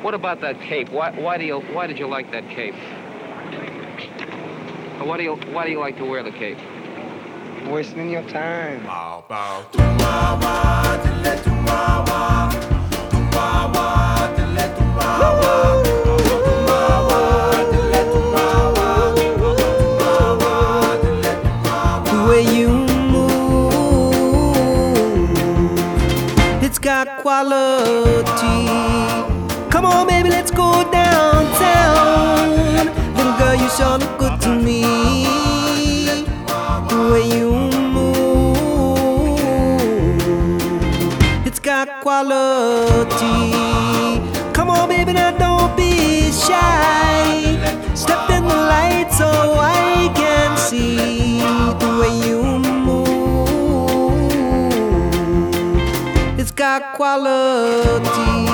What about that cape? Why did you like that cape? Why do you like to wear the cape? Wasting your time. The way you move, it's got quality. Come on, baby, let's go downtown. Little girl, you sure look good to me. The way you move, it's got quality. Come on, baby, now don't be shy. Step in the light so I can see the way you move. It's got quality.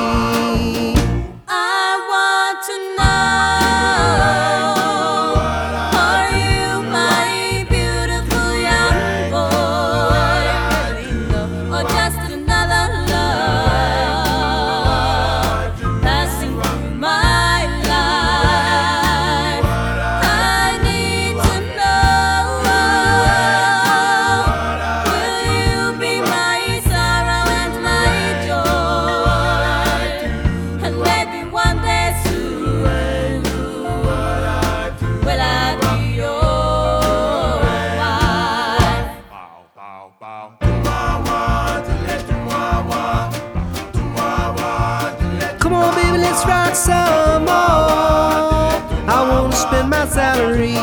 Come on, baby, let's rock some more. I wanna spend my salary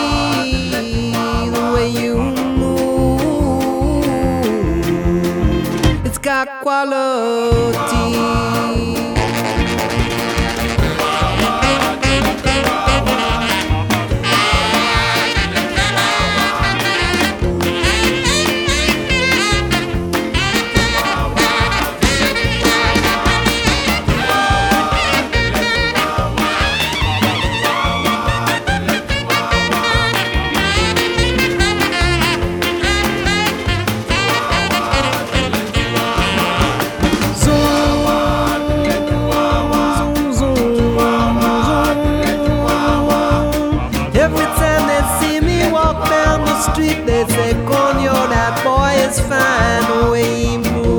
the way you move. It's got quality. Street, they say, Conyo, that boy is fine. The way he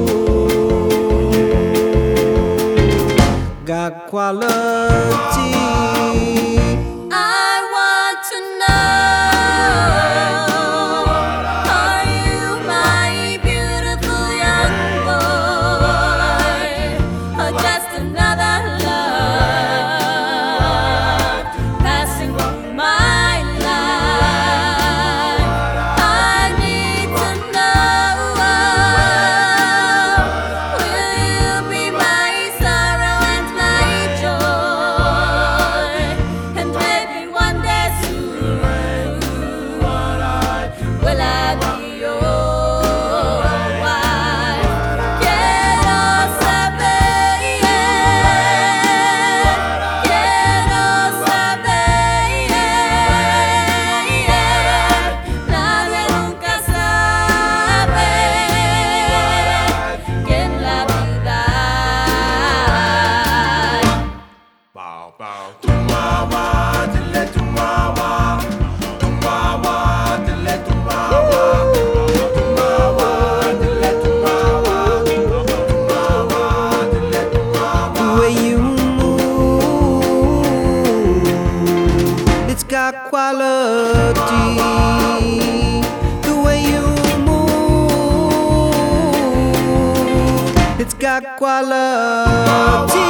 move, got quality. I want to know, are you my beautiful young boy, or just another love passing through my got quality. The way you move, it's got quality.